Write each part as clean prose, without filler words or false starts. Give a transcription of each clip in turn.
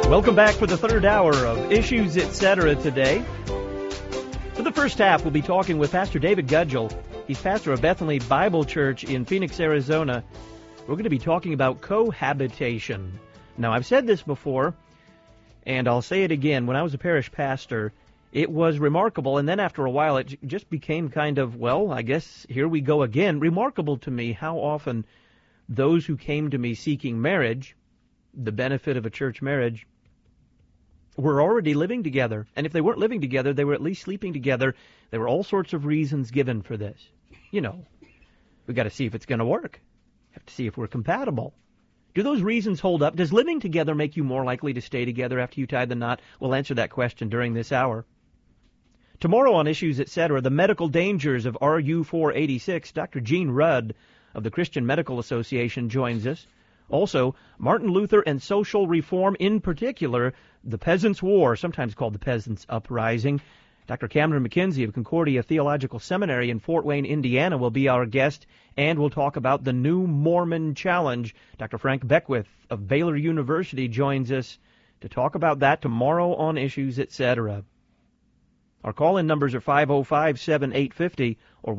Welcome back for the third hour of Issues Etc. today. For the first half, we'll be talking with Pastor David Gudgel. He's pastor of Bethany Bible Church in Phoenix, Arizona. We're going to be talking about cohabitation. Now, I've said this before, and I'll say it again. When I was a parish pastor, it was remarkable, and then after a while, it just became kind of, well, I guess here we go again. Remarkable to me how often those who came to me seeking marriage, the benefit of a church marriage, were already living together. And if they weren't living together, they were at least sleeping together. There were all sorts of reasons given for this. You know, we got to see if it's going to work. Have to see if we're compatible. Do those reasons hold up? Does living together make you more likely to stay together after you tie the knot? We'll answer that question during this hour. Tomorrow on Issues Etc., the medical dangers of RU-486. Dr. Gene Rudd of the Christian Medical Association joins us. Also, Martin Luther and social reform, in particular, the Peasants' War, sometimes called the Peasants' Uprising. Dr. Cameron McKenzie of Concordia Theological Seminary in Fort Wayne, Indiana, will be our guest, and we'll talk about the New Mormon Challenge. Dr. Frank Beckwith of Baylor University joins us to talk about that tomorrow on Issues Etc. Our call-in numbers are 505-7850 or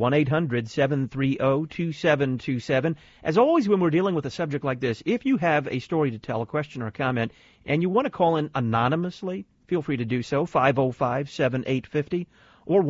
1-800-730-2727. As always, when we're dealing with a subject like this, if you have a story to tell, a question or a comment, and you want to call in anonymously, feel free to do so, 505-7850 or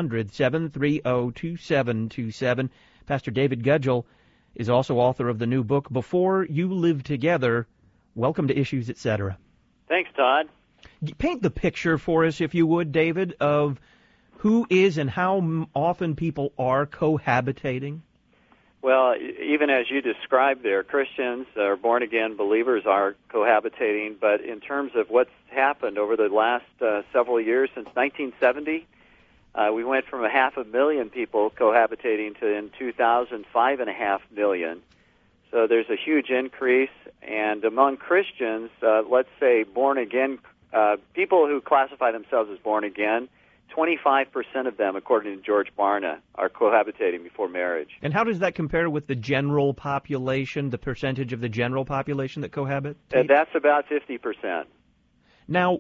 1-800-730-2727. Pastor David Gudgel is also author of the new book, Before You Live Together. Welcome to Issues Etc. Thanks, Todd. Paint the picture for us, if you would, David, of who is and how often people are cohabitating. Well, even as you described there, Christians or born-again believers are cohabitating, but in terms of what's happened over the last several years, since 1970, we went from 500,000 people cohabitating to, in 2000, 5.5 million. So there's a huge increase, and among Christians, let's say born-again people who classify themselves as born-again, 25% of them, according to George Barna, are cohabitating before marriage. And how does that compare with the general population, the percentage of the general population that cohabit? That's about 50%. Now,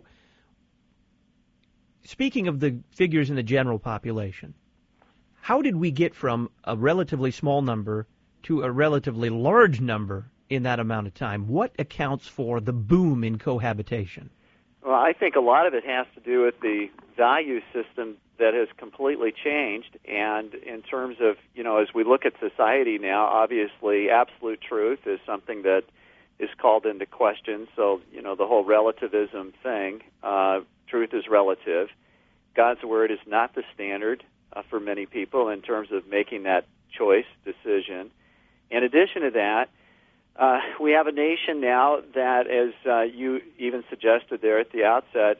speaking of the figures in the general population, how did we get from a relatively small number to a relatively large number in that amount of time? What accounts for the boom in cohabitation? Well, I think a lot of it has to do with the value system that has completely changed. And in terms of, as we look at society now, obviously absolute truth is something that is called into question. So, the whole relativism thing, truth is relative. God's Word is not the standard for many people in terms of making that choice, decision. In addition to that, we have a nation now that, as you even suggested there at the outset,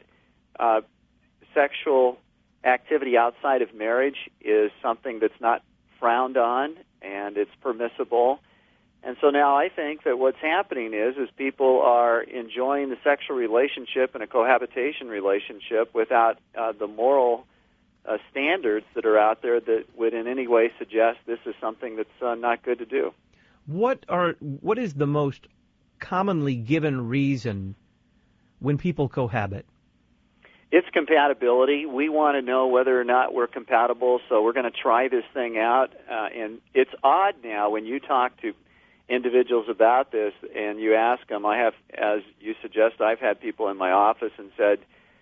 sexual activity outside of marriage is something that's not frowned on, and it's permissible. And so now I think that what's happening is people are enjoying the sexual relationship and a cohabitation relationship without the moral standards that are out there that would in any way suggest this is something that's not good to do. What is the most commonly given reason when people cohabit? It's compatibility. We want to know whether or not we're compatible, so we're going to try this thing out. And it's odd now when you talk to individuals about this and you ask them. I have, as you suggest, I've had people in my office and said,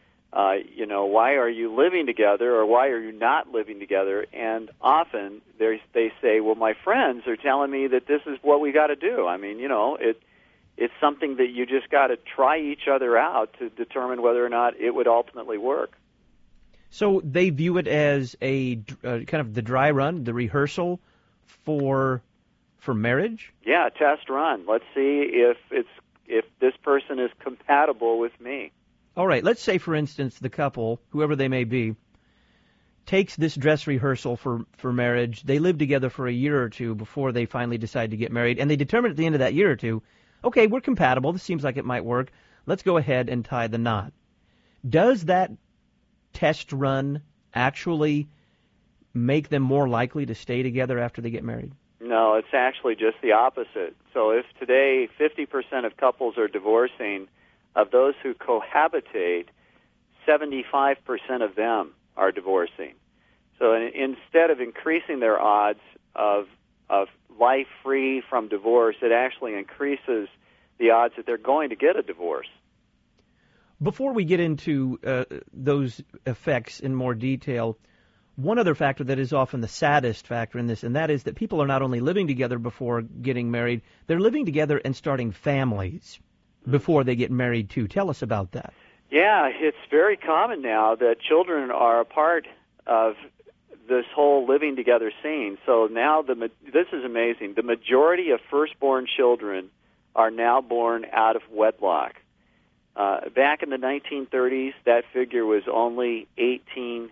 why are you living together or why are you not living together? And often they say, well, my friends are telling me that this is what we got to do. I mean, it's something that you just got to try each other out to determine whether or not it would ultimately work. So they view it as a kind of the dry run, the rehearsal for marriage? Yeah, test run. Let's see if this person is compatible with me. All right, let's say, for instance, the couple, whoever they may be, takes this dress rehearsal for marriage. They live together for a year or two before they finally decide to get married, and they determine at the end of that year or two, okay, we're compatible, this seems like it might work, let's go ahead and tie the knot. Does that test run actually make them more likely to stay together after they get married? No, it's actually just the opposite. So if today 50% of couples are divorcing, of those who cohabitate, 75% of them are divorcing. So instead of increasing their odds of life free from divorce, it actually increases the odds that they're going to get a divorce. Before we get into those effects in more detail, one other factor that is often the saddest factor in this, and that is that people are not only living together before getting married, they're living together and starting families before they get married too. Tell us about that. Yeah, it's very common now that children are a part of this whole living together scene. So now this is amazing. The majority of firstborn children are now born out of wedlock. Back in the 1930s, that figure was only 18%,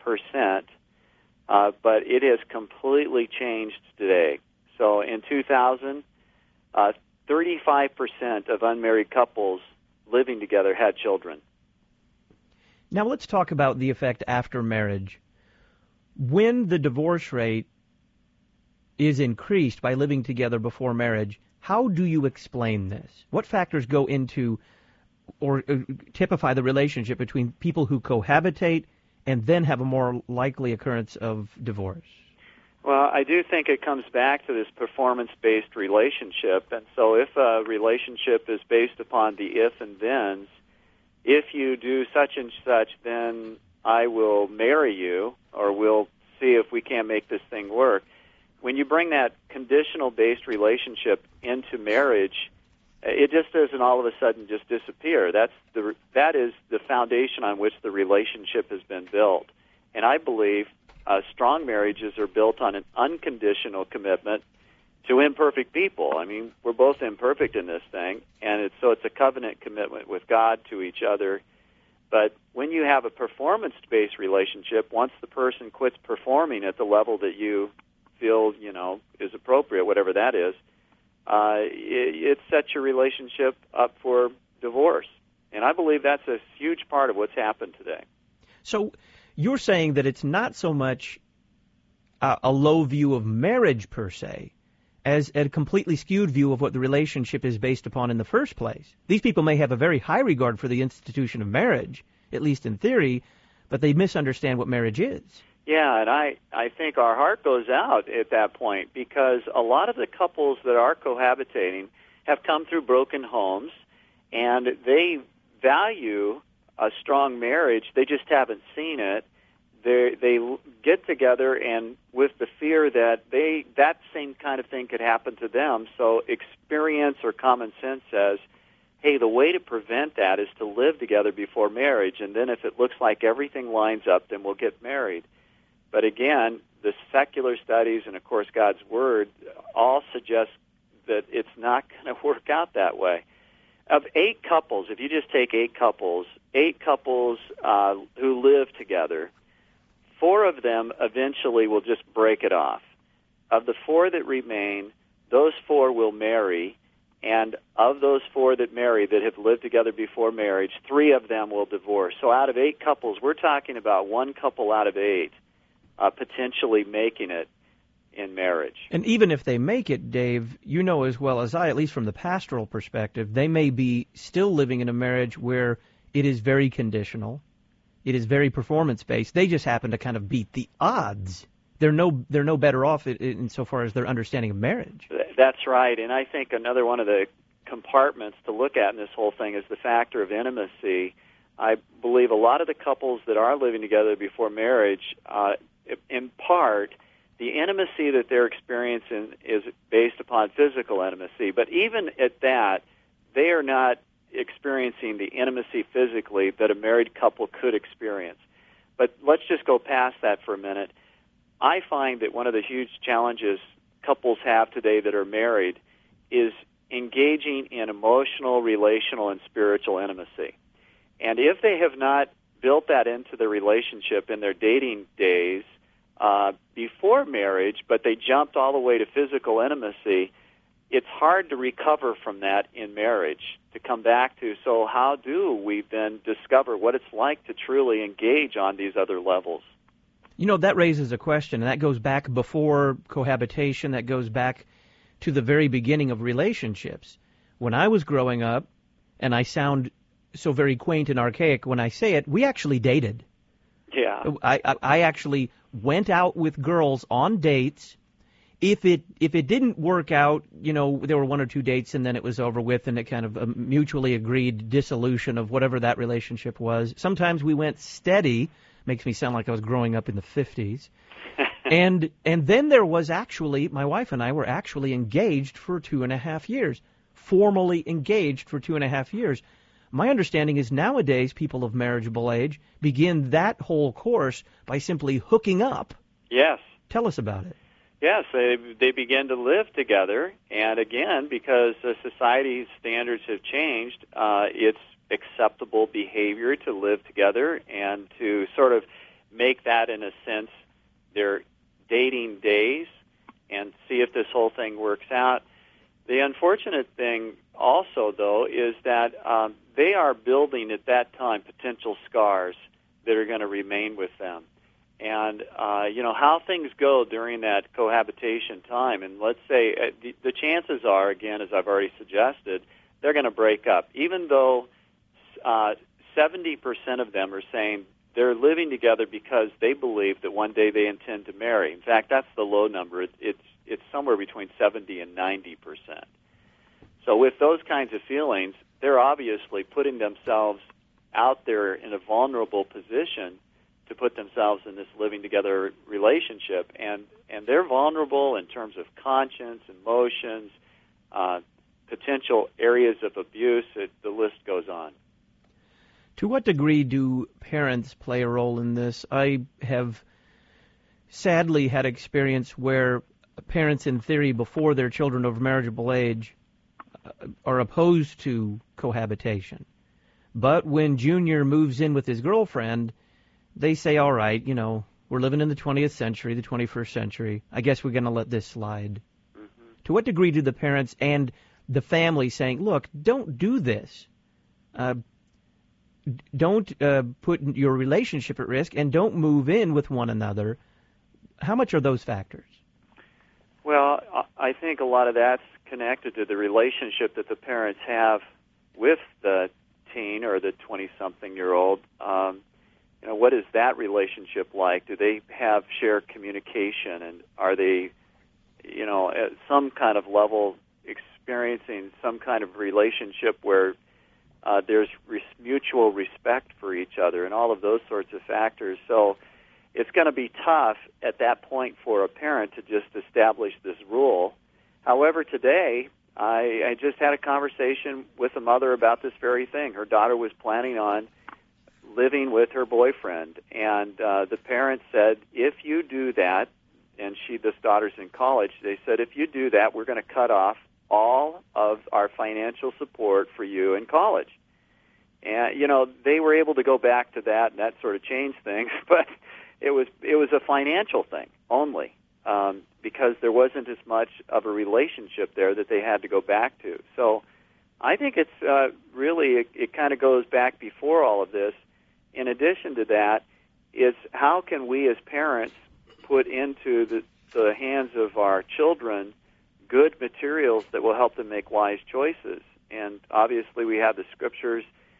but it has completely changed today. So in 2000, 35% of unmarried couples living together had children. Now let's talk about the effect after marriage. When the divorce rate is increased by living together before marriage, how do you explain this? What factors go into or typify the relationship between people who cohabitate and then have a more likely occurrence of divorce? Well, I do think it comes back to this performance-based relationship. And so if a relationship is based upon the if and thens, if you do such and such, then I will marry you, or we'll see if we can't make this thing work. When you bring that conditional-based relationship into marriage, it just doesn't all of a sudden just disappear. That is the foundation on which the relationship has been built. And I believe strong marriages are built on an unconditional commitment to imperfect people. I mean, we're both imperfect in this thing, and it's a covenant commitment with God to each other. But when you have a performance-based relationship, once the person quits performing at the level that you feel, is appropriate, whatever that is, it sets your relationship up for divorce. And I believe that's a huge part of what's happened today. So you're saying that it's not so much a low view of marriage per se, as a completely skewed view of what the relationship is based upon in the first place. These people may have a very high regard for the institution of marriage, at least in theory, but they misunderstand what marriage is. Yeah, and I think our heart goes out at that point, because a lot of the couples that are cohabitating have come through broken homes, and they value a strong marriage. They just haven't seen it. They get together, and with the fear that that same kind of thing could happen to them. So experience or common sense says, hey, the way to prevent that is to live together before marriage, and then if it looks like everything lines up, then we'll get married. But again, the secular studies and, of course, God's Word all suggest that it's not going to work out that way. Of 8 couples, if you just take 8 couples who live together, 4 of them eventually will just break it off. Of the 4 that remain, those 4 will marry, and of those 4 that marry that have lived together before marriage, 3 of them will divorce. So out of 8 couples, we're talking about 1 couple out of 8 potentially making it in marriage. And even if they make it, Dave, you know as well as I, at least from the pastoral perspective, they may be still living in a marriage where it is very conditional. It is very performance-based. They just happen to kind of beat the odds. They're no better off insofar as their understanding of marriage. That's right, and I think another one of the compartments to look at in this whole thing is the factor of intimacy. I believe a lot of the couples that are living together before marriage, in part, the intimacy that they're experiencing is based upon physical intimacy. But even at that, they are not experiencing the intimacy physically that a married couple could experience. But let's just go past that for a minute. I find that one of the huge challenges couples have today that are married is engaging in emotional, relational, and spiritual intimacy. And if they have not built that into the relationship in their dating days before marriage, but they jumped all the way to physical intimacy, it's hard to recover from that in marriage, to come back to, so how do we then discover what it's like to truly engage on these other levels? You know, that raises a question, and that goes back before cohabitation, that goes back to the very beginning of relationships. When I was growing up, and I sound so very quaint and archaic when I say it, we actually dated. Yeah. I actually went out with girls on dates. If it didn't work out, there were one or two dates and then it was over with, and it kind of a mutually agreed dissolution of whatever that relationship was. Sometimes we went steady. Makes me sound like I was growing up in the 50s. And then there was actually, my wife and I were actually engaged for 2.5 years, formally engaged for 2.5 years. My understanding is nowadays people of marriageable age begin that whole course by simply hooking up. Yes. Tell us about it. Yes, they begin to live together, and again, because society's standards have changed, it's acceptable behavior to live together and to sort of make that, in a sense, their dating days and see if this whole thing works out. The unfortunate thing also, though, is that they are building at that time potential scars that are going to remain with them. And, how things go during that cohabitation time, and let's say the chances are, again, as I've already suggested, they're going to break up, even though 70% of them are saying they're living together because they believe that one day they intend to marry. In fact, that's the low number. It's somewhere between 70 and 90%. So with those kinds of feelings, they're obviously putting themselves out there in a vulnerable position to put themselves in this living together relationship, and they're vulnerable in terms of conscience, emotions, potential areas of abuse. The list goes on. To what degree do parents play a role in this? I have sadly had experience where parents, in theory, before their children of marriageable age, are opposed to cohabitation. But when Junior moves in with his girlfriend, they say, all right, we're living in the 20th century, the 21st century. I guess we're going to let this slide. Mm-hmm. To what degree do the parents and the family saying, look, don't do this. Don't put your relationship at risk, and don't move in with one another. How much are those factors? Well, I think a lot of that's connected to the relationship that the parents have with the teen or the 20-something-year-old. What is that relationship like? Do they have shared communication, and are they, at some kind of level experiencing some kind of relationship where there's mutual respect for each other and all of those sorts of factors? So it's going to be tough at that point for a parent to just establish this rule. However, today, I just had a conversation with a mother about this very thing. Her daughter was planning on living with her boyfriend, and the parents said, if you do that, and this daughter's in college, they said, if you do that, we're going to cut off all of our financial support for you in college. And, they were able to go back to that, and that sort of changed things, but it was a financial thing only, because there wasn't as much of a relationship there that they had to go back to. So I think it's really, it kind of goes back before all of this. In addition to that, is how can we as parents put into the hands of our children good materials that will help them make wise choices? And obviously we have the scriptures.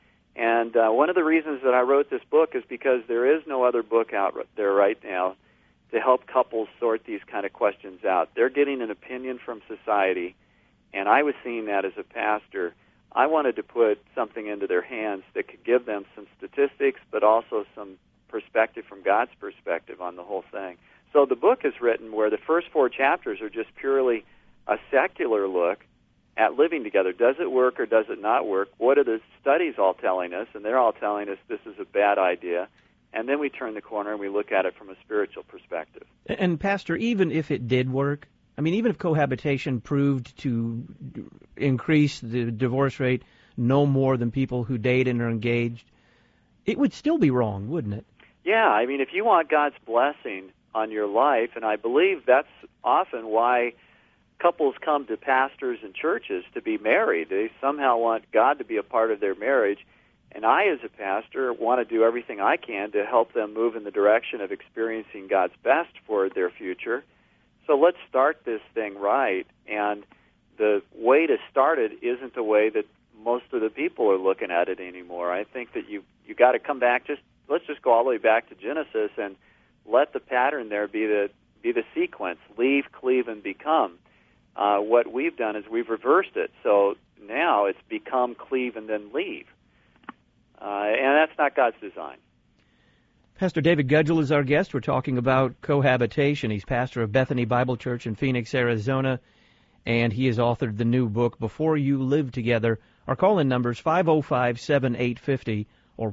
And one of the reasons that I wrote this book is because there is no other book out there right now to help couples sort these kind of questions out. They're getting an opinion from society, and I was seeing that as a pastor. I wanted to put something into their hands that could give them some statistics, but also some perspective from God's perspective on the whole thing. So the book is written where the first 4 chapters are just purely a secular look at living together. Does it work or does it not work? What are the studies all telling us? And they're all telling us this is a bad idea. And then we turn the corner and we look at it from a spiritual perspective. And Pastor, even if it did work, even if cohabitation proved to increase the divorce rate no more than people who date and are engaged, it would still be wrong, wouldn't it? Yeah, if you want God's blessing on your life, and I believe that's often why couples come to pastors and churches to be married. They somehow want God to be a part of their marriage, and I, as a pastor, want to do everything I can to help them move in the direction of experiencing God's best for their future. So let's start this thing right, and the way to start it isn't the way that most of the people are looking at it anymore. I think that you got to come back. Let's just go all the way back to Genesis and let the pattern there be the sequence: leave, cleave, and become. What we've done is we've reversed it. So now it's become, cleave, and then leave. And that's not God's design. Pastor David Gudgel is our guest. We're talking about cohabitation. He's pastor of Bethany Bible Church in Phoenix, Arizona, and he has authored the new book, Before You Live Together. Our call-in number is 505-7850 or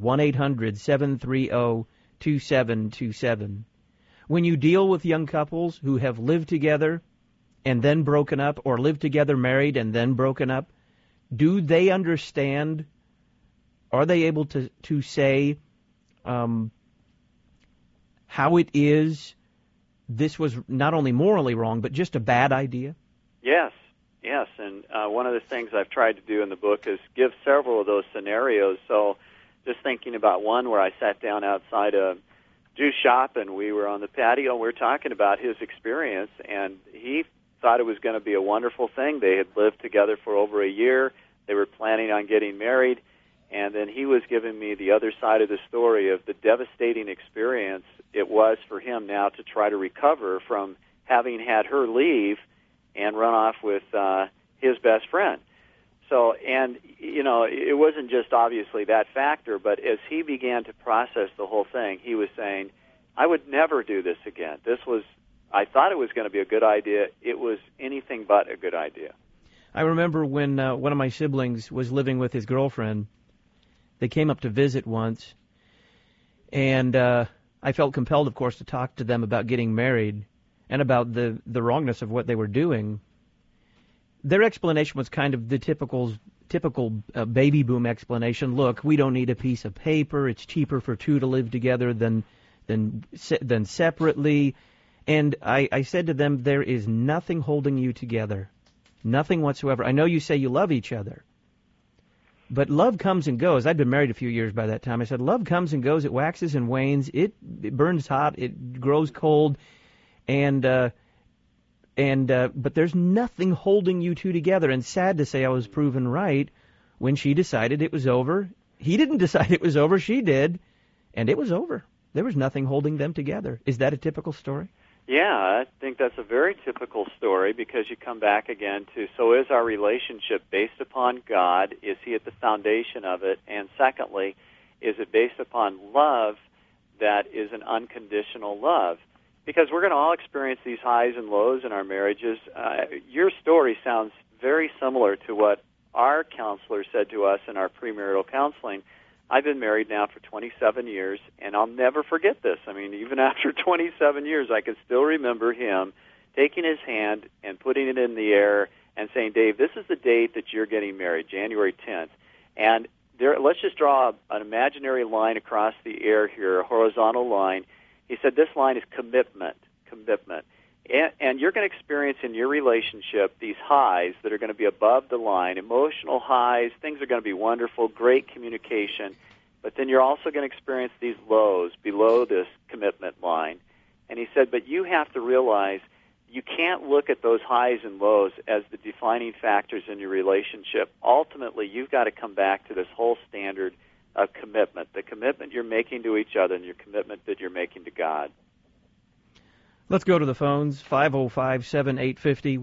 1-800-730-2727. When you deal with young couples who have lived together and then broken up, or lived together married and then broken up, do they understand? Are they able to say how it is this was not only morally wrong, but just a bad idea? Yes. And one of the things I've tried to do in the book is give several of those scenarios. So just thinking about one where I sat down outside a juice shop and we were on the patio and we were talking about his experience, and he thought it was going to be a wonderful thing. They had lived together for over a year. They were planning on getting married. And then he was giving me the other side of the story of the devastating experience it was for him now to try to recover from having had her leave and run off with his best friend. So, and, it wasn't just obviously that factor, but as he began to process the whole thing, he was saying, I would never do this again. I thought it was going to be a good idea. It was anything but a good idea. I remember when one of my siblings was living with his girlfriend. They came up to visit once, and I felt compelled, of course, to talk to them about getting married and about the wrongness of what they were doing. Their explanation was kind of the typical baby boom explanation. Look, we don't need a piece of paper. It's cheaper for two to live together than separately. And I said to them, there is nothing holding you together, nothing whatsoever. I know you say you love each other, but love comes and goes. I'd been married a few years by that time. I said, love comes and goes. It waxes and wanes. It burns hot. It grows cold. But there's nothing holding you two together. And sad to say, I was proven right when she decided it was over. He didn't decide it was over. She did. And it was over. There was nothing holding them together. Is that a typical story? Yeah, I think that's a very typical story, because you come back again to, so is our relationship based upon God? Is He at the foundation of it? And secondly, is it based upon love that is an unconditional love? Because we're going to all experience these highs and lows in our marriages. Your story sounds very similar to what our counselor said to us in our premarital counseling. I've been married now for 27 years, and I'll never forget this. I mean, even after 27 years, I can still remember him taking his hand and putting it in the air and saying, Dave, this is the date that you're getting married, January 10th. And let's just draw an imaginary line across the air here, a horizontal line. He said this line is commitment. And you're going to experience in your relationship these highs that are going to be above the line, emotional highs. Things are going to be wonderful, great communication. But then you're also going to experience these lows below this commitment line. And he said, but you have to realize you can't look at those highs and lows as the defining factors in your relationship. Ultimately, you've got to come back to this whole standard of commitment, the commitment you're making to each other and your commitment that you're making to God. Let's go to the phones, 505-7850,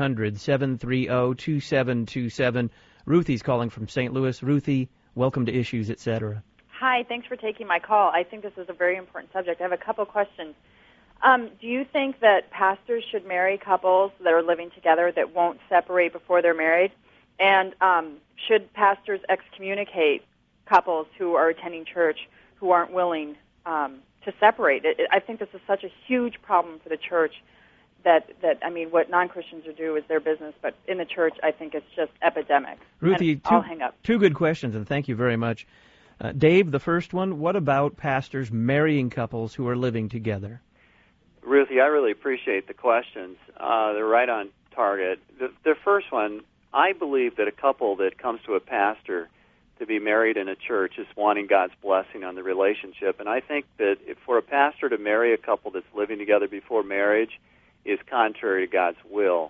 1-800-730-2727. Ruthie's calling from St. Louis. Ruthie, welcome to Issues, Etc. Hi, thanks for taking my call. I think this is a very important subject. I have a couple questions. Do you think that pastors should marry couples that are living together that won't separate before they're married? And should pastors excommunicate couples who are attending church who aren't willing to separate? I think this is such a huge problem for the church that I mean, what non-Christians do is their business, but in the church, I think it's just epidemic. Ruthie, I'll hang up. Two good questions, and thank you very much. Dave, the first one, what about pastors marrying couples who are living together? Ruthie, I really appreciate the questions. They're right on target. The first one, I believe that a couple that comes to a pastor to be married in a church is wanting God's blessing on the relationship. And I think that for a pastor to marry a couple that's living together before marriage is contrary to God's will.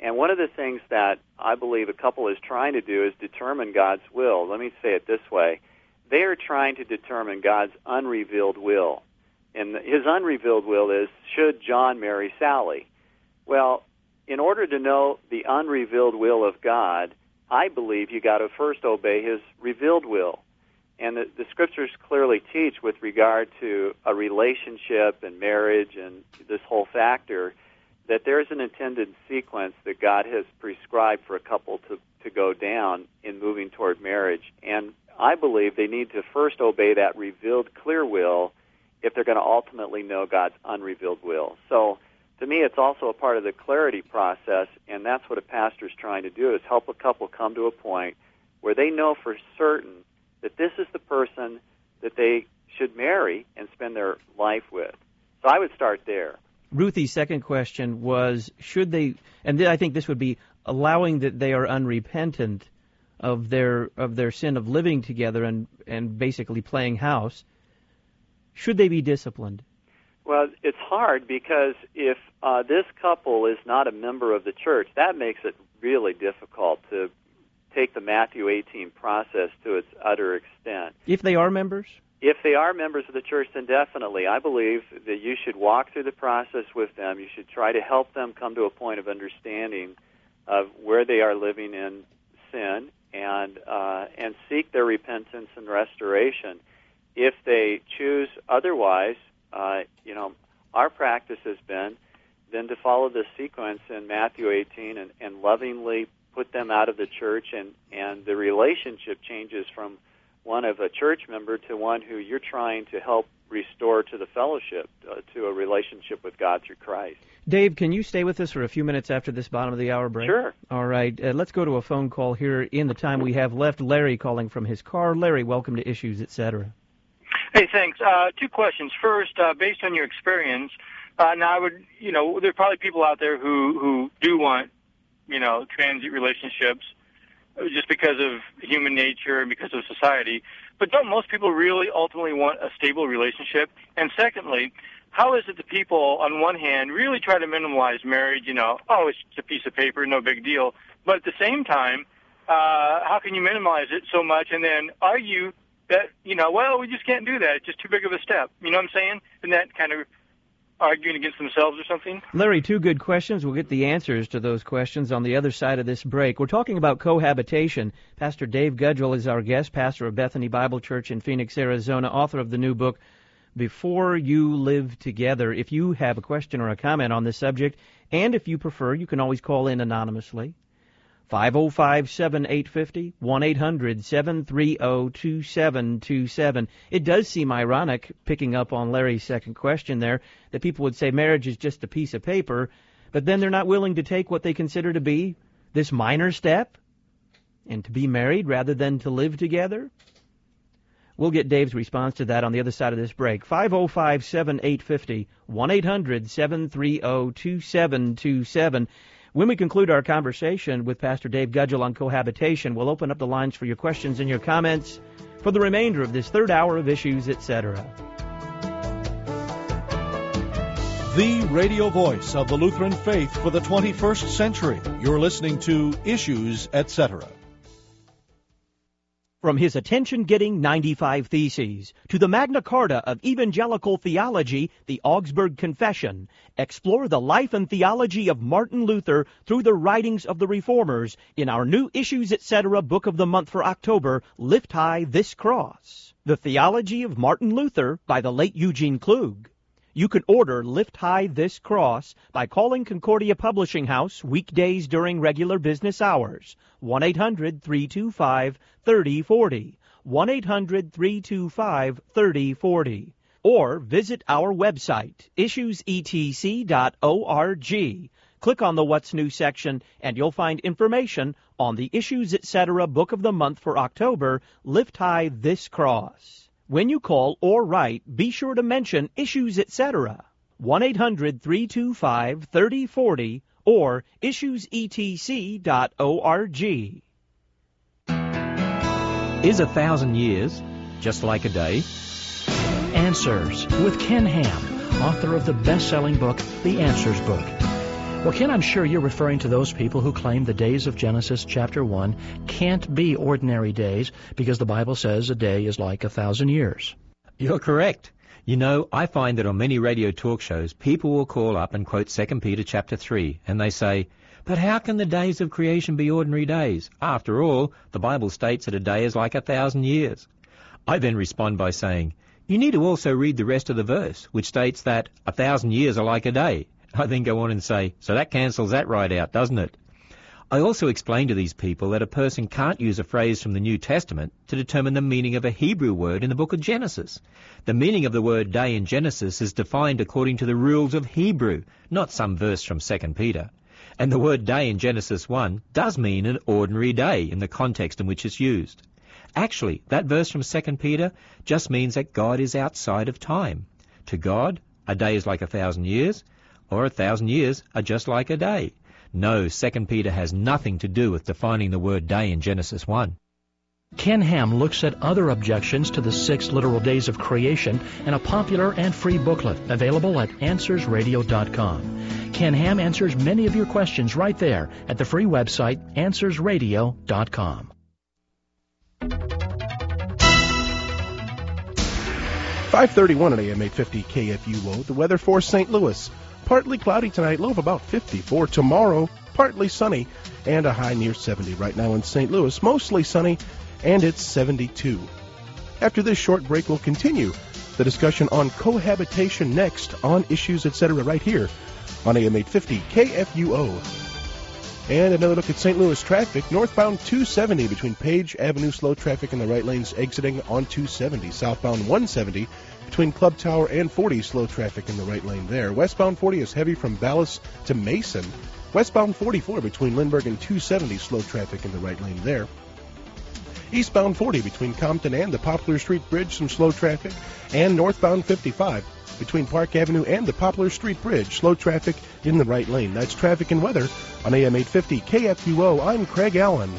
And one of the things that I believe a couple is trying to do is determine God's will. Let me say it this way. They are trying to determine God's unrevealed will. And his unrevealed will is, should John marry Sally? Well, in order to know the unrevealed will of God, I believe you got to first obey his revealed will. And the Scriptures clearly teach with regard to a relationship and marriage and this whole factor that there's an intended sequence that God has prescribed for a couple to go down in moving toward marriage. And I believe they need to first obey that revealed clear will if they're going to ultimately know God's unrevealed will. So to me, it's also a part of the clarity process, and that's what a pastor is trying to do, is help a couple come to a point where they know for certain that this is the person that they should marry and spend their life with. So I would start there. Ruthie's second question was, should they, and I think this would be allowing that they are unrepentant of their sin of living together and basically playing house, should they be disciplined? Well, it's hard because if this couple is not a member of the church, that makes it really difficult to take the Matthew 18 process to its utter extent. If they are members? If they are members of the church, then definitely. I believe that you should walk through the process with them. You should try to help them come to a point of understanding of where they are living in sin and seek their repentance and restoration. If they choose otherwise, our practice has been then to follow this sequence in Matthew 18 and lovingly put them out of the church, and the relationship changes from one of a church member to one who you're trying to help restore to the fellowship, to a relationship with God through Christ. Dave, can you stay with us for a few minutes after this bottom of the hour break? Sure. All right. Let's go to a phone call here in the time we have left. Larry calling from his car. Larry, welcome to Issues, Etc. Hey, thanks. Two questions. First, based on your experience, now I would, there are probably people out there who do want, transient relationships just because of human nature and because of society. But don't most people really ultimately want a stable relationship? And secondly, how is it that people, on one hand, really try to minimize marriage, it's just a piece of paper, no big deal. But at the same time, how can you minimize it so much and then argue that, we just can't do that. It's just too big of a step. You know what I'm saying? Isn't that kind of arguing against themselves or something? Larry, two good questions. We'll get the answers to those questions on the other side of this break. We're talking about cohabitation. Pastor Dave Gudgel is our guest, pastor of Bethany Bible Church in Phoenix, Arizona, author of the new book, Before You Live Together. If you have a question or a comment on this subject, and if you prefer, you can always call in anonymously. 505-7850, 1-800-730-2727. It does seem ironic, picking up on Larry's second question there, that people would say marriage is just a piece of paper, but then they're not willing to take what they consider to be this minor step and to be married rather than to live together. We'll get Dave's response to that on the other side of this break. 505-7850, 1-800-730-2727. When we conclude our conversation with Pastor Dave Gudgel on cohabitation, we'll open up the lines for your questions and your comments for the remainder of this third hour of Issues, Etc. The radio voice of the Lutheran faith for the 21st century. You're listening to Issues, Etc. From his attention-getting 95 Theses to the Magna Carta of Evangelical Theology, the Augsburg Confession, explore the life and theology of Martin Luther through the writings of the Reformers in our new Issues, Etc. Book of the Month for October, Lift High This Cross. The Theology of Martin Luther by the late Eugene Klug. You can order Lift High This Cross by calling Concordia Publishing House weekdays during regular business hours. 1-800-325-3040. 1-800-325-3040. Or visit our website, issuesetc.org. Click on the What's New section, and you'll find information on the Issues, Etc. Book of the Month for October, Lift High This Cross. When you call or write, be sure to mention Issues, Etc. 1-800-325-3040 or issuesetc.org. Is 1,000 years just like a day? Answers with Ken Ham, author of the best-selling book, The Answers Book. Well, Ken, I'm sure you're referring to those people who claim the days of Genesis chapter 1 can't be ordinary days because the Bible says a day is like 1,000 years. You're correct. You know, I find that on many radio talk shows, people will call up and quote 2 Peter chapter 3, and they say, but how can the days of creation be ordinary days? After all, the Bible states that a day is like 1,000 years. I then respond by saying, you need to also read the rest of the verse, which states that 1,000 years are like a day. I then go on and say, so that cancels that right out, doesn't it? I also explain to these people that a person can't use a phrase from the New Testament to determine the meaning of a Hebrew word in the book of Genesis. The meaning of the word day in Genesis is defined according to the rules of Hebrew, not some verse from 2 Peter. And the word day in Genesis 1 does mean an ordinary day in the context in which it's used. Actually, that verse from 2 Peter just means that God is outside of time. To God, a day is like 1,000 years, or 1,000 years are just like a day. No, 2 Peter has nothing to do with defining the word day in Genesis 1. Ken Ham looks at other objections to the 6 literal days of creation in a popular and free booklet available at AnswersRadio.com. Ken Ham answers many of your questions right there at the free website AnswersRadio.com. 5:31 at AM 850 KFUO. The weather for St. Louis. Partly cloudy tonight, low of about 54. Tomorrow, partly sunny and a high near 70. Right now in St. Louis, mostly sunny and it's 72. After this short break, we'll continue the discussion on cohabitation next on Issues, Etc. right here on AM 850 KFUO. And another look at St. Louis traffic. Northbound 270 between Page Avenue, slow traffic in the right lanes exiting on 270. Southbound 170 between Club Tower and 40, slow traffic in the right lane there. Westbound 40 is heavy from Ballas to Mason. Westbound 44 between Lindbergh and 270, slow traffic in the right lane there. Eastbound 40 between Compton and the Poplar Street Bridge, some slow traffic. And northbound 55 between Park Avenue and the Poplar Street Bridge, slow traffic in the right lane. That's traffic and weather on AM 850 KFUO. I'm Craig Allen.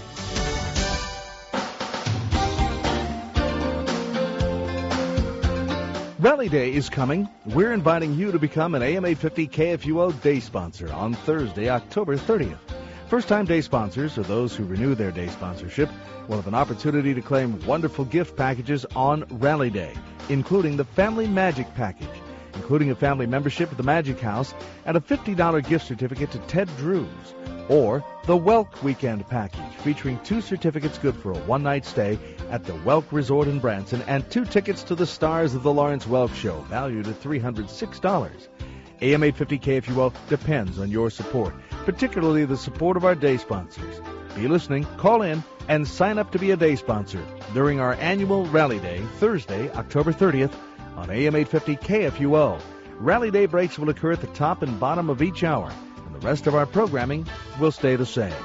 Rally Day is coming. We're inviting you to become an AM 850 KFUO day sponsor on Thursday, October 30th. First-time day sponsors, or those who renew their day sponsorship, will have an opportunity to claim wonderful gift packages on Rally Day, including the Family Magic Package, including a family membership at the Magic House and a $50 gift certificate to Ted Drew's, or the Welk Weekend Package, featuring 2 certificates good for a one-night stay at the Welk Resort in Branson and 2 tickets to the Stars of the Lawrence Welk Show, valued at $306. AM 850 KFUO depends on your support, particularly the support of our day sponsors. Be listening, call in, and sign up to be a day sponsor during our annual Rally Day, Thursday, October 30th, on AM 850 KFUO. Rally Day breaks will occur at the top and bottom of each hour, and the rest of our programming will stay the same.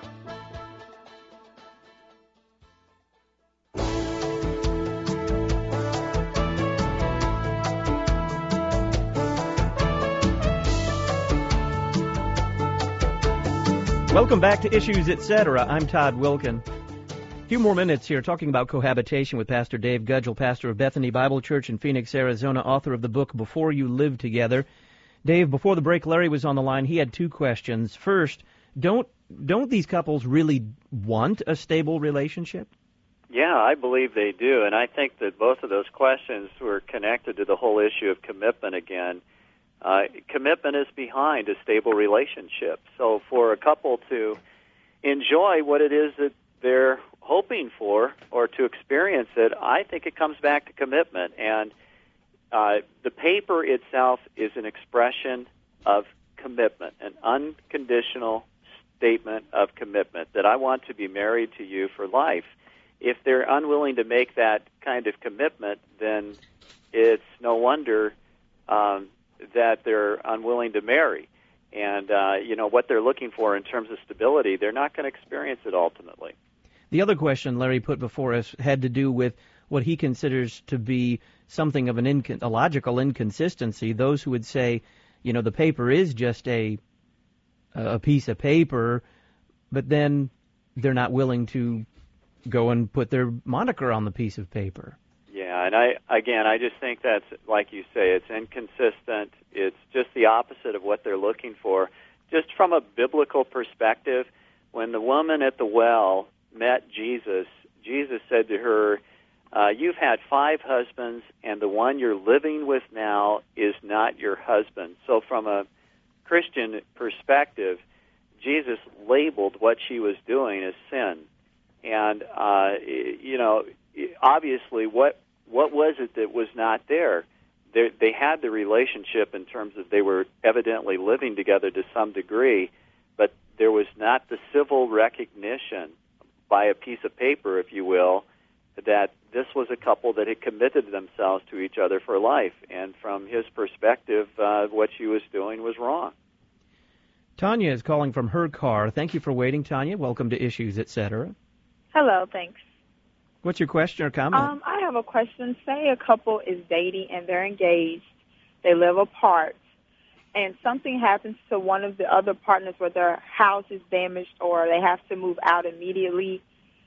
Welcome back to Issues, Etc. I'm Todd Wilkin. A few more minutes here talking about cohabitation with Pastor Dave Gudgel, pastor of Bethany Bible Church in Phoenix, Arizona, author of the book Before You Live Together. Dave, before the break, Larry was on the line. He had 2 questions. First, don't these couples really want a stable relationship? Yeah, I believe they do, and I think that both of those questions were connected to the whole issue of commitment again. Commitment is behind a stable relationship. So for a couple to enjoy what it is that they're hoping for or to experience it, I think it comes back to commitment. And the paper itself is an expression of commitment, an unconditional statement of commitment, that I want to be married to you for life. If they're unwilling to make that kind of commitment, then it's no wonder that they're unwilling to marry. And, what they're looking for in terms of stability, they're not going to experience it ultimately. The other question Larry put before us had to do with what he considers to be something of a logical inconsistency. Those who would say, the paper is just a piece of paper, but then they're not willing to go and put their moniker on the piece of paper. Yeah, and I just think that's, like you say, it's inconsistent. It's just the opposite of what they're looking for. just from a biblical perspective, when the woman at the well met Jesus, Jesus said to her, you've had 5 husbands, and the one you're living with now is not your husband. So from a Christian perspective, Jesus labeled what she was doing as sin. And, obviously, what was it that was not there? They had the relationship in terms of they were evidently living together to some degree, but there was not the civil recognition by a piece of paper, if you will, that this was a couple that had committed themselves to each other for life. And from his perspective, what she was doing was wrong. Tanya is calling from her car. Thank you for waiting, Tanya. Welcome to Issues, Etc. Hello, thanks. What's your question or comment? I have a question. Say a couple is dating and they're engaged. They live apart, and something happens to one of the other partners where their house is damaged or they have to move out immediately,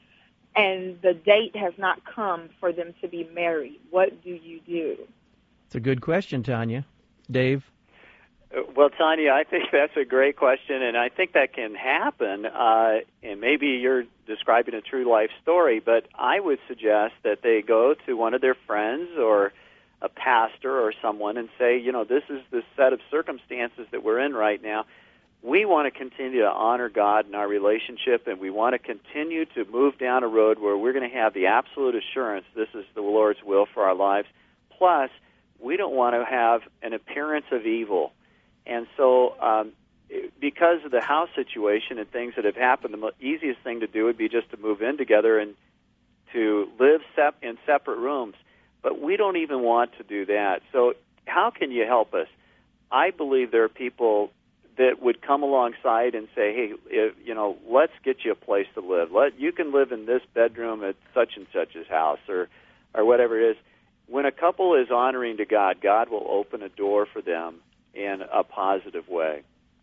and the date has not come for them to be married. What do you do? It's a good question, Tanya. Dave? Well, Tanya, I think that's a great question, and I think that can happen, and maybe you're describing a true life story, but I would suggest that they go to one of their friends or a pastor or someone and say, this is the set of circumstances that we're in right now. We want to continue to honor God in our relationship, and we want to continue to move down a road where we're going to have the absolute assurance this is the Lord's will for our lives. Plus, we don't want to have an appearance of evil. And so because of the house situation and things that have happened, the easiest thing to do would be just to move in together and to live in separate rooms. But we don't even want to do that. So how can you help us? I believe there are people that would come alongside and say, hey, let's get you a place to live. You can live in this bedroom at such and such's house or whatever it is. When a couple is honoring to God, God will open a door for them in a positive way.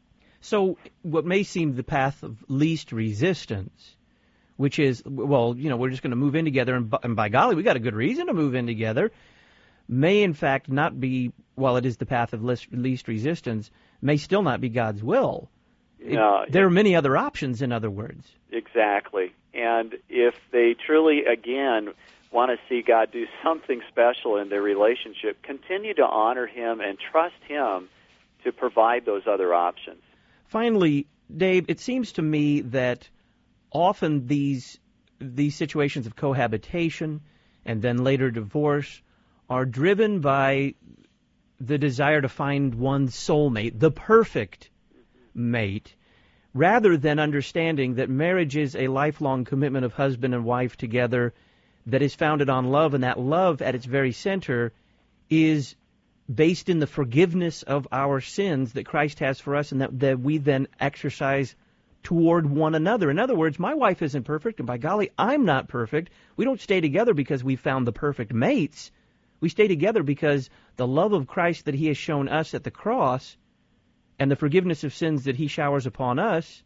So what may seem the path of least resistance, which is, we're just going to move in together, and by golly, we got a good reason to move in together, may in fact not be, while it is the path of least resistance, may still not be God's will. There are many other options, in other words. Exactly. And if they truly, again, want to see God do something special in their relationship, continue to honor Him and trust Him to provide those other options. Finally, Dave, it seems to me that often these situations of cohabitation and then later divorce are driven by the desire to find one's soulmate, the perfect mate, rather than understanding that marriage is a lifelong commitment of husband and wife together that is founded on love, and that love at its very center is based in the forgiveness of our sins that Christ has for us, and that we then exercise toward one another. In other words, my wife isn't perfect, and by golly, I'm not perfect. We don't stay together because we found the perfect mates. We stay together because the love of Christ that He has shown us at the cross and the forgiveness of sins that He showers upon us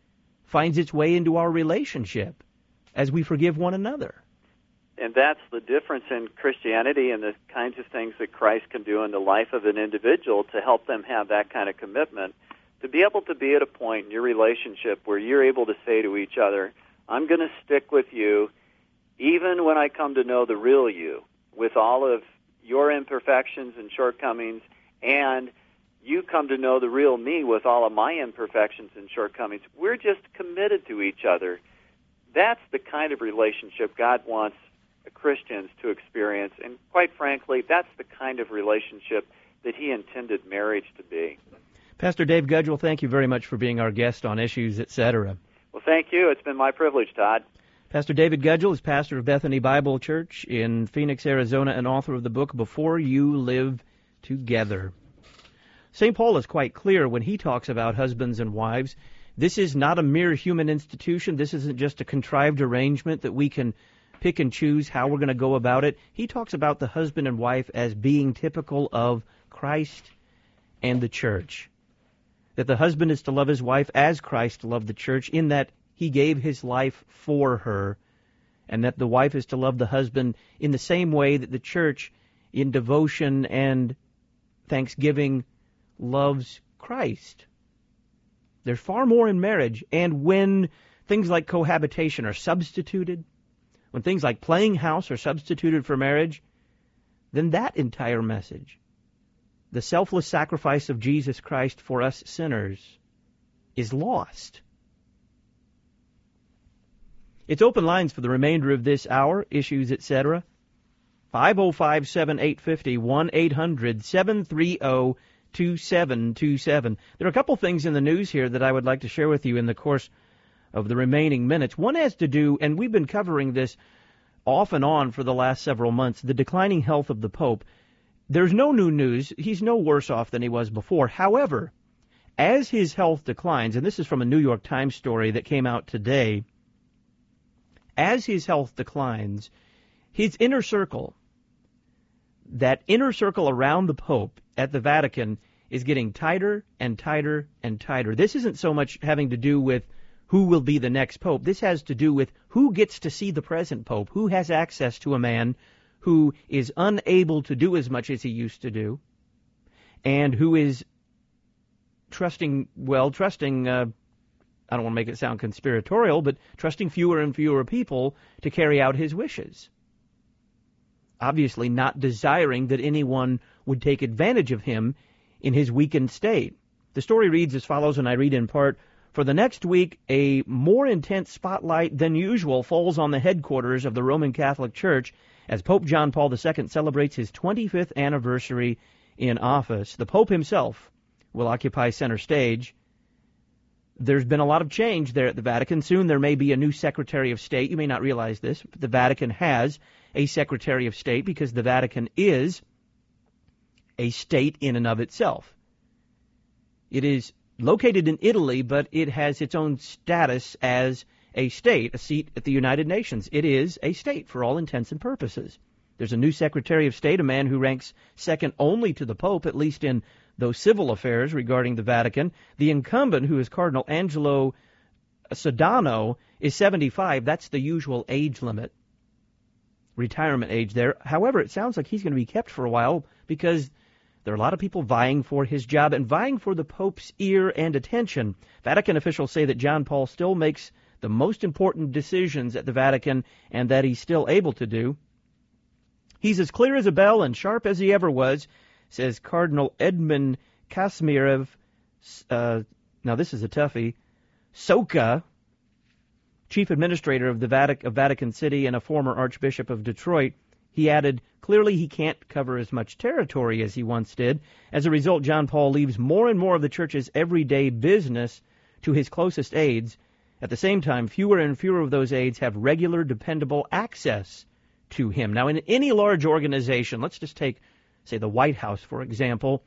finds its way into our relationship as we forgive one another. And that's the difference in Christianity and the kinds of things that Christ can do in the life of an individual to help them have that kind of commitment, to be able to be at a point in your relationship where you're able to say to each other, I'm going to stick with you even when I come to know the real you, with all of your imperfections and shortcomings, and you come to know the real me with all of my imperfections and shortcomings. We're just committed to each other. That's the kind of relationship God wants Christians to experience, and quite frankly, that's the kind of relationship that He intended marriage to be. Pastor Dave Gudgel, thank you very much for being our guest on Issues, Etc. Well, thank you. It's been my privilege, Todd. Pastor David Gudgel is pastor of Bethany Bible Church in Phoenix, Arizona, and author of the book Before You Live Together. St. Paul is quite clear when he talks about husbands and wives. This is not a mere human institution. This isn't just a contrived arrangement that we can pick and choose how we're going to go about it. He talks about the husband and wife as being typical of Christ and the church. That the husband is to love his wife as Christ loved the church, in that He gave His life for her, and that the wife is to love the husband in the same way that the church, in devotion and thanksgiving, loves Christ. There's far more in marriage. And when things like cohabitation are substituted, when things like playing house are substituted for marriage, then that entire message, the selfless sacrifice of Jesus Christ for us sinners, is lost. It's open lines for the remainder of this hour, issues, etc. 505-7850, 1-800-730-2727. There are a couple things in the news here that I would like to share with you in the course of the remaining minutes. One has to do, and we've been covering this off and on for the last several months, the declining health of the Pope. There's no new news. He's no worse off than he was before. However, as his health declines, and this is from a New York Times story that came out today, as his health declines, his inner circle, that inner circle around the Pope at the Vatican, is getting tighter and tighter and tighter. This isn't so much having to do with who will be the next Pope. This has to do with who gets to see the present Pope, who has access to a man who is unable to do as much as he used to do, and who is trusting, I don't want to make it sound conspiratorial, but trusting fewer and fewer people to carry out his wishes. Obviously not desiring that anyone would take advantage of him in his weakened state. The story reads as follows, and I read in part, "For the next week, a more intense spotlight than usual falls on the headquarters of the Roman Catholic Church as Pope John Paul II celebrates his 25th anniversary in office. The Pope himself will occupy center stage. There's been a lot of change there at the Vatican. Soon there may be a new Secretary of State. You may not realize this, but the Vatican has a Secretary of State because the Vatican is a state in and of itself. It is located in Italy, but it has its own status as a state, a seat at the United Nations. It is a state for all intents and purposes. There's a new Secretary of State, a man who ranks second only to the Pope, at least in those civil affairs regarding the Vatican. The incumbent, who is Cardinal Angelo Sodano, is 75. That's the usual age limit, retirement age there. However, it sounds like he's going to be kept for a while because there are a lot of people vying for his job and vying for the Pope's ear and attention. Vatican officials say that John Paul still makes the most important decisions at the Vatican and that he's still able to do. He's as clear as a bell and sharp as he ever was, says Cardinal Edmund Kazimierz, now this is a toughie, Soka, chief administrator of the Vatican City and a former Archbishop of Detroit. He added, clearly he can't cover as much territory as he once did. As a result, John Paul leaves more and more of the Church's everyday business to his closest aides. At the same time, fewer and fewer of those aides have regular, dependable access to him. Now, in any large organization, let's just take, say, the White House, for example,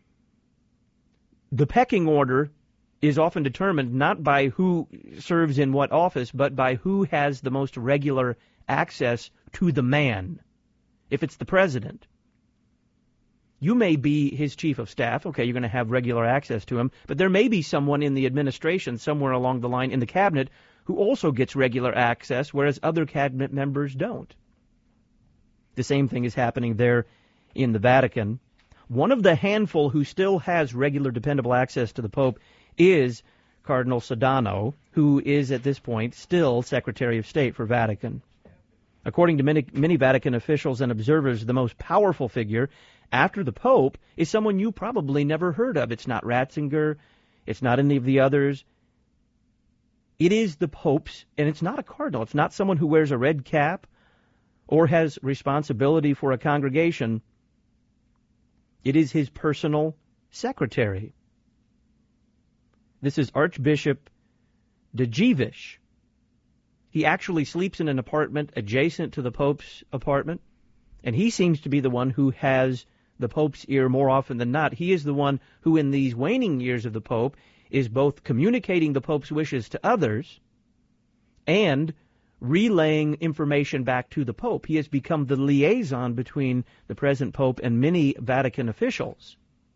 the pecking order is often determined not by who serves in what office, but by who has the most regular access to the man. If it's the president, you may be his chief of staff. Okay, you're going to have regular access to him, but there may be someone in the administration somewhere along the line in the cabinet who also gets regular access, whereas other cabinet members don't. The same thing is happening there in the Vatican. One of the handful who still has regular, dependable access to the Pope is Cardinal Sodano, who is at this point still Secretary of State for Vatican. According to many Vatican officials and observers, the most powerful figure after the Pope is someone you probably never heard of. It's not Ratzinger. It's not any of the others. It is the Pope's, and it's not a cardinal. It's not someone who wears a red cap or has responsibility for a congregation. It is his personal secretary. This is Archbishop Djigievic. He actually sleeps in an apartment adjacent to the Pope's apartment, and he seems to be the one who has the Pope's ear more often than not. He is the one who, in these waning years of the Pope, is both communicating the Pope's wishes to others and relaying information back to the Pope. He has become the liaison between the present Pope and many Vatican officials.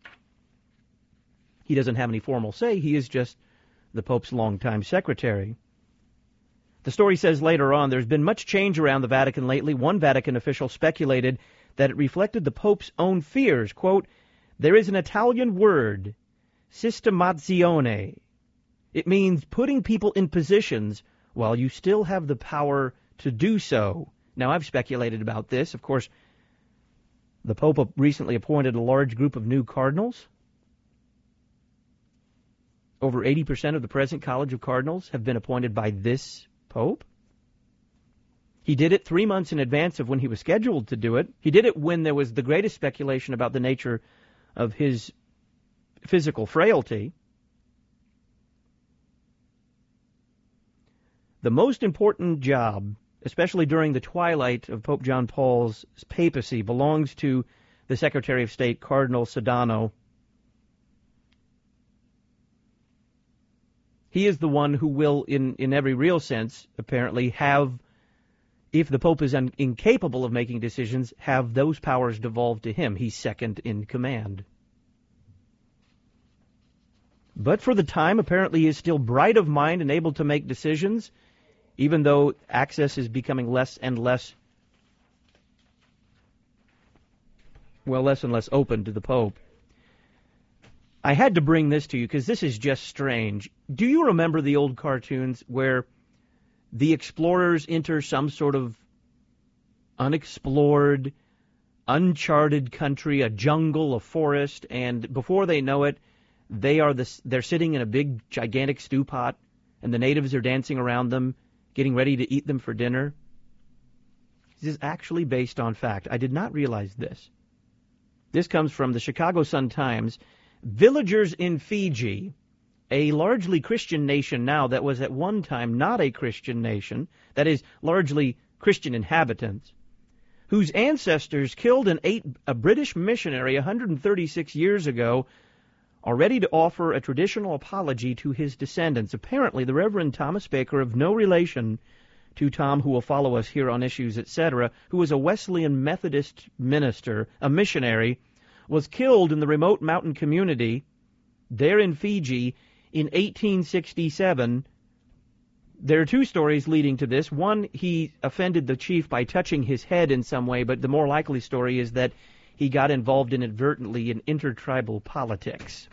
He doesn't have any formal say. He is just the Pope's longtime secretary. The story says later on, there's been much change around the Vatican lately. One Vatican official speculated that it reflected the Pope's own fears. Quote, there is an Italian word, sistemazione, It means putting people in positions while you still have the power to do so. Now, I've speculated about this. Of course, the Pope recently appointed a large group of new cardinals. Over 80% of the present College of Cardinals have been appointed by this Pope. He did it 3 months in advance of when he was scheduled to do it. He did it when there was the greatest speculation about the nature of his physical frailty. The most important job, especially during the twilight of Pope John Paul's papacy, belongs to the Secretary of State, Cardinal Sodano. He is the one who will, in every real sense, apparently, have, if the Pope is incapable of making decisions, have those powers devolved to him. He's second in command. But for the time, apparently he is still bright of mind and able to make decisions, even though access is becoming less and less open to the Pope. I had to bring this to you because this is just strange. Do you remember the old cartoons where the explorers enter some sort of unexplored, uncharted country, a jungle, a forest, and before they know it, they're sitting in a big, gigantic stew pot, and the natives are dancing around them, getting ready to eat them for dinner? This is actually based on fact. I did not realize this. This comes from the Chicago Sun-Times. Villagers in Fiji, a largely Christian nation now that was at one time not a Christian nation, that is, largely Christian inhabitants, whose ancestors killed and ate a British missionary 136 years ago, are ready to offer a traditional apology to his descendants. Apparently, the Reverend Thomas Baker, of no relation to Tom, who will follow us here on Issues, etc., who was a Wesleyan Methodist minister, a missionary, was killed in the remote mountain community there in Fiji in 1867. There are two stories leading to this. One, he offended the chief by touching his head in some way, but the more likely story is that he got involved inadvertently in intertribal politics.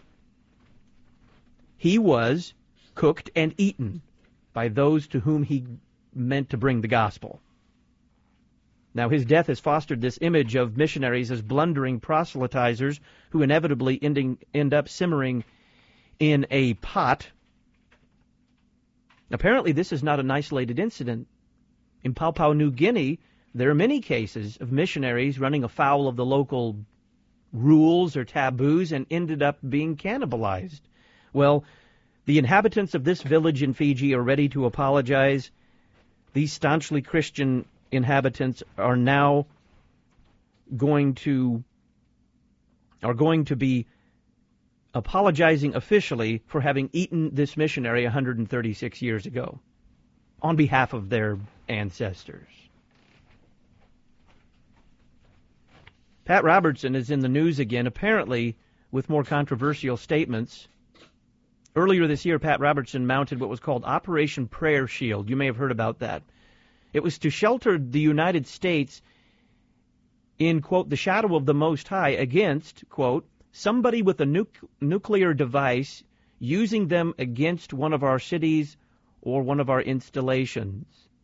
He was cooked and eaten by those to whom he meant to bring the gospel. Now, his death has fostered this image of missionaries as blundering proselytizers who inevitably end up simmering in a pot. Apparently, this is not an isolated incident. In Papua New Guinea, there are many cases of missionaries running afoul of the local rules or taboos and ended up being cannibalized. Well, the inhabitants of this village in Fiji are ready to apologize. These staunchly Christian inhabitants are now going to be apologizing officially for having eaten this missionary 136 years ago on behalf of their ancestors. Pat Robertson is in the news again, apparently with more controversial statements. Earlier this year, Pat Robertson mounted what was called Operation Prayer Shield. You may have heard about that. It was to shelter the United States in, quote, the shadow of the Most High against, quote, somebody with a nuclear device using them against one of our cities or one of our installations.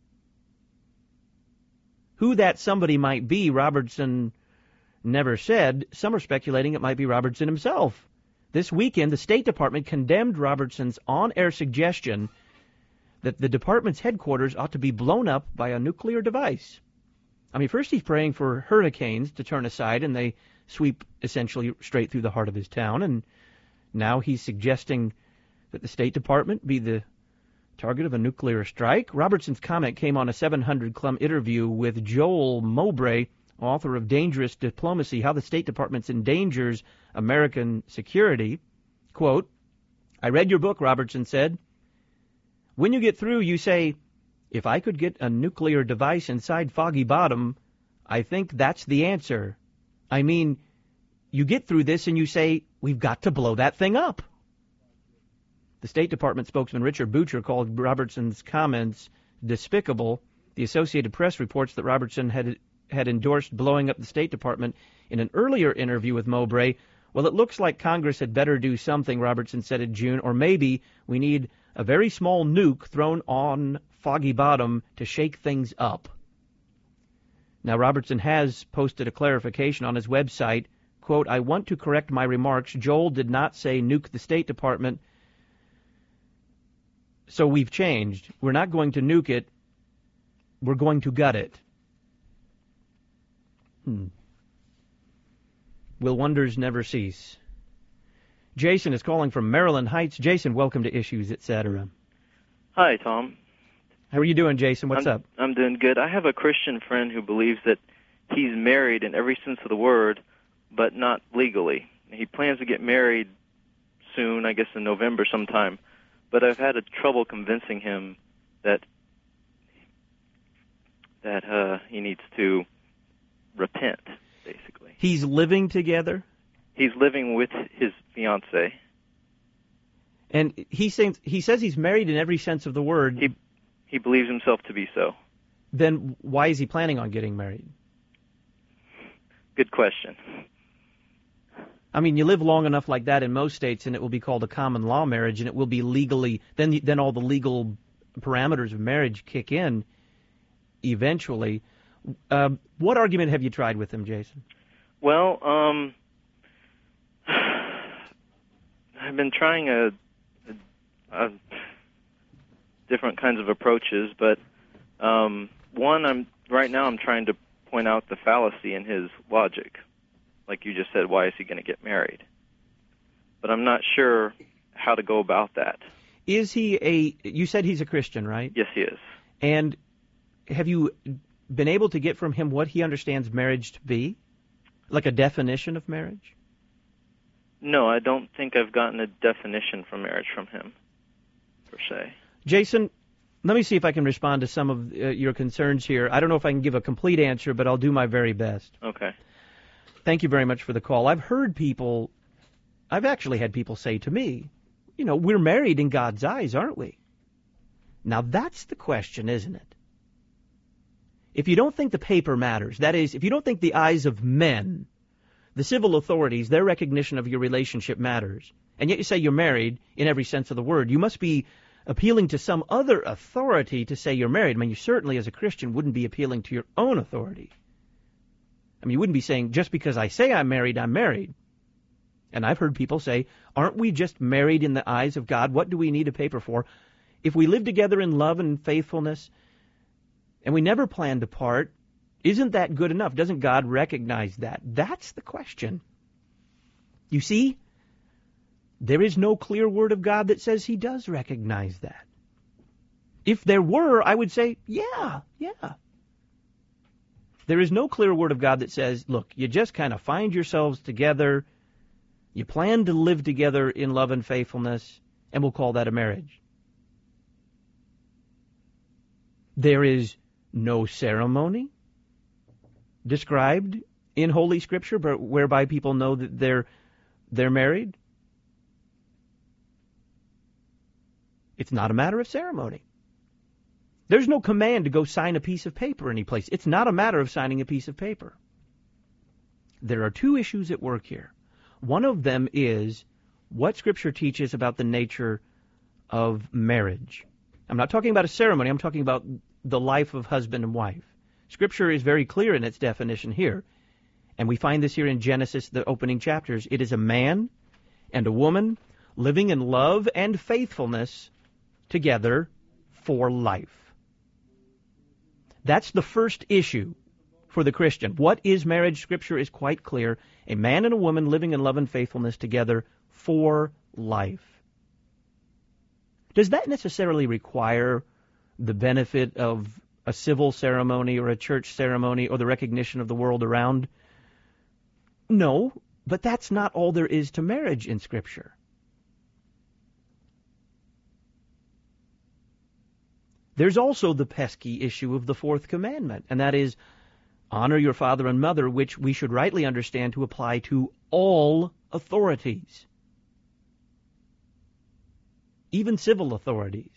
Who that somebody might be, Robertson never said. Some are speculating it might be Robertson himself. This weekend, the State Department condemned Robertson's on-air suggestion that the department's headquarters ought to be blown up by a nuclear device. I mean, first he's praying for hurricanes to turn aside, and they sweep essentially straight through the heart of his town, and now he's suggesting that the State Department be the target of a nuclear strike. Robertson's comment came on a 700-club interview with Joel Mowbray, author of Dangerous Diplomacy, How the State Department Endangers American Security. Quote, I read your book, Robertson said. When you get through, you say, if I could get a nuclear device inside Foggy Bottom, I think that's the answer. I mean, you get through this and you say, we've got to blow that thing up. The State Department spokesman Richard Boucher called Robertson's comments despicable. The Associated Press reports that Robertson had endorsed blowing up the State Department in an earlier interview with Mowbray. Well, it looks like Congress had better do something, Robertson said in June, or maybe we need a very small nuke thrown on Foggy Bottom to shake things up. Now, Robertson has posted a clarification on his website. Quote, I want to correct my remarks. Joel did not say nuke the State Department. So we've changed. We're not going to nuke it. We're going to gut it. Will wonders never cease? Jason is calling from Maryland Heights. Jason, welcome to Issues, Etc. Hi, Tom. How are you doing, Jason? What's up? I'm doing good. I have a Christian friend who believes that he's married in every sense of the word, but not legally. He plans to get married soon, I guess in November sometime. But I've had trouble convincing him that he needs to repent, basically. He's living together? He's living with his fiancée. And he says he's married in every sense of the word. He believes himself to be so. Then why is he planning on getting married? Good question. I mean, you live long enough like that in most states, and it will be called a common law marriage, and it will be legally. Then all the legal parameters of marriage kick in eventually. What argument have you tried with him, Jason? Well, I've been trying different kinds of approaches, but right now I'm trying to point out the fallacy in his logic. Like you just said, why is he going to get married? But I'm not sure how to go about that. Is he you said he's a Christian, right? Yes, he is. And have you been able to get from him what he understands marriage to be? Like a definition of marriage? No, I don't think I've gotten a definition for marriage from him, per se. Jason, let me see if I can respond to some of your concerns here. I don't know if I can give a complete answer, but I'll do my very best. Okay. Thank you very much for the call. I've actually had people say to me, we're married in God's eyes, aren't we? Now that's the question, isn't it? If you don't think the paper matters, that is, if you don't think the eyes of men, the civil authorities, their recognition of your relationship matters, and yet you say you're married in every sense of the word, you must be appealing to some other authority to say you're married. I mean, you certainly, as a Christian, wouldn't be appealing to your own authority. I mean, you wouldn't be saying, just because I say I'm married, I'm married. And I've heard people say, aren't we just married in the eyes of God? What do we need a paper for? If we live together in love and faithfulness, and we never plan to part, isn't that good enough? Doesn't God recognize that? That's the question. You see, there is no clear word of God that says he does recognize that. If there were, I would say, yeah. There is no clear word of God that says, look, you just kind of find yourselves together, you plan to live together in love and faithfulness, and we'll call that a marriage. There is no ceremony described in Holy Scripture whereby people know that they're married. It's not a matter of ceremony. There's no command to go sign a piece of paper anyplace. It's not a matter of signing a piece of paper. There are two issues at work here. One of them is what Scripture teaches about the nature of marriage. I'm not talking about a ceremony. I'm talking about the life of husband and wife. Scripture is very clear in its definition here. And we find this here in Genesis, the opening chapters. It is a man and a woman living in love and faithfulness together for life. That's the first issue for the Christian. What is marriage? Scripture is quite clear. A man and a woman living in love and faithfulness together for life. Does that necessarily require the benefit of a civil ceremony or a church ceremony or the recognition of the world around? No, but that's not all there is to marriage in Scripture. There's also the pesky issue of the fourth commandment, and that is, honor your father and mother, which we should rightly understand to apply to all authorities, even civil authorities.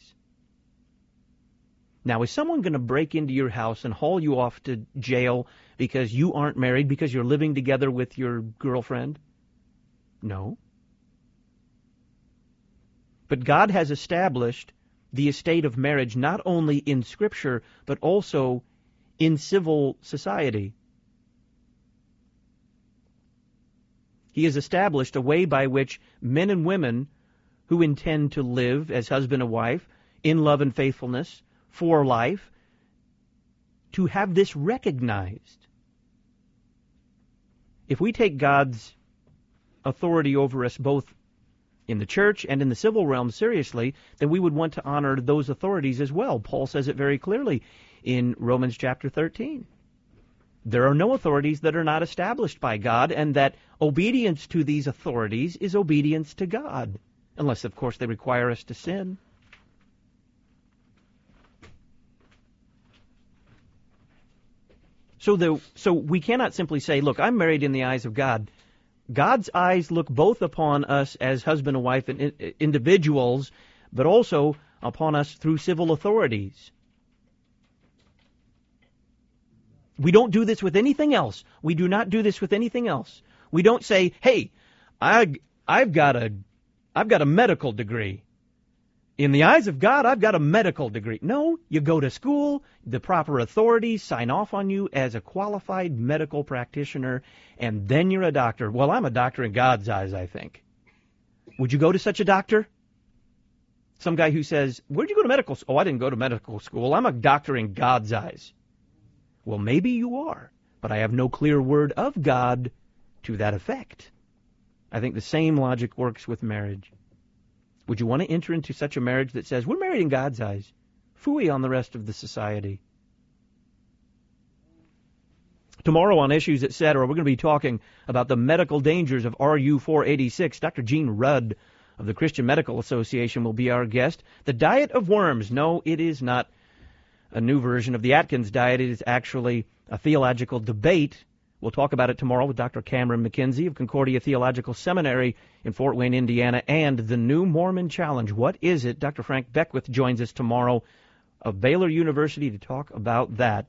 Now, is someone going to break into your house and haul you off to jail because you aren't married, because you're living together with your girlfriend? No. But God has established the estate of marriage not only in Scripture, but also in civil society. He has established a way by which men and women who intend to live as husband and wife in love and faithfulness for life, to have this recognized. If we take God's authority over us both in the church and in the civil realm seriously, then we would want to honor those authorities as well. Paul says it very clearly in Romans chapter 13. There are no authorities that are not established by God, and that obedience to these authorities is obedience to God, unless, of course, they require us to sin. So we cannot simply say, look, I'm married in the eyes of God. God's eyes look both upon us as husband and wife and individuals, but also upon us through civil authorities. We don't do this with anything else. We do not do this with anything else. We don't say, hey, I've got a medical degree. In the eyes of God, I've got a medical degree. No, you go to school, the proper authorities sign off on you as a qualified medical practitioner, and then you're a doctor. Well, I'm a doctor in God's eyes, I think. Would you go to such a doctor? Some guy who says, where'd you go to medical school? Oh, I didn't go to medical school. I'm a doctor in God's eyes. Well, maybe you are, but I have no clear word of God to that effect. I think the same logic works with marriage. Would you want to enter into such a marriage that says, we're married in God's eyes? Phooey on the rest of the society. Tomorrow on Issues, Etc., we're going to be talking about the medical dangers of RU-486. Dr. Gene Rudd of the Christian Medical Association will be our guest. The diet of worms. No, it is not a new version of the Atkins diet. It is actually a theological debate. We'll talk about it tomorrow with Dr. Cameron McKenzie of Concordia Theological Seminary in Fort Wayne, Indiana, and the New Mormon Challenge. What is it? Dr. Frank Beckwith joins us tomorrow of Baylor University to talk about that.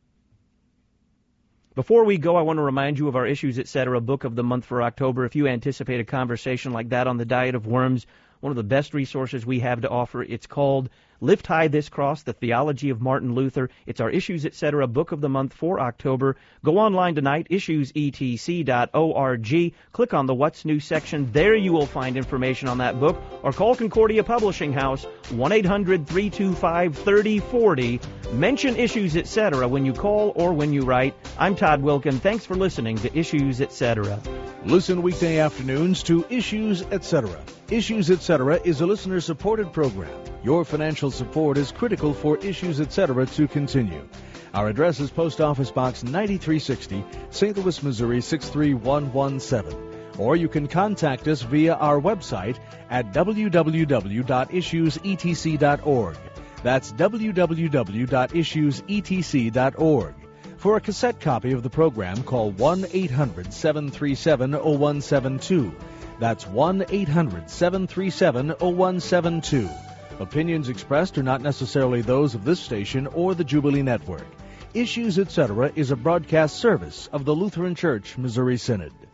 Before we go, I want to remind you of our Issues, Etc. book of the month for October. If you anticipate a conversation like that on the diet of worms, one of the best resources we have to offer, it's called Lift High This Cross, The Theology of Martin Luther. It's our Issues, Etc. book of the month for October. Go online tonight, issuesetc.org. Click on the What's New section. There you will find information on that book. Or call Concordia Publishing House, 1-800-325-3040. Mention Issues, Etc. when you call or when you write. I'm Todd Wilkin. Thanks for listening to Issues, Etc. Listen weekday afternoons to Issues, Etc. Issues, Etc. is a listener-supported program. Your financial support is critical for Issues, Etc. to continue. Our address is Post Office Box 9360, St. Louis, Missouri 63117. Or you can contact us via our website at www.issuesetc.org. That's www.issuesetc.org. For a cassette copy of the program, call 1-800-737-0172. That's 1-800-737-0172. Opinions expressed are not necessarily those of this station or the Jubilee Network. Issues, Etc. is a broadcast service of the Lutheran Church Missouri Synod.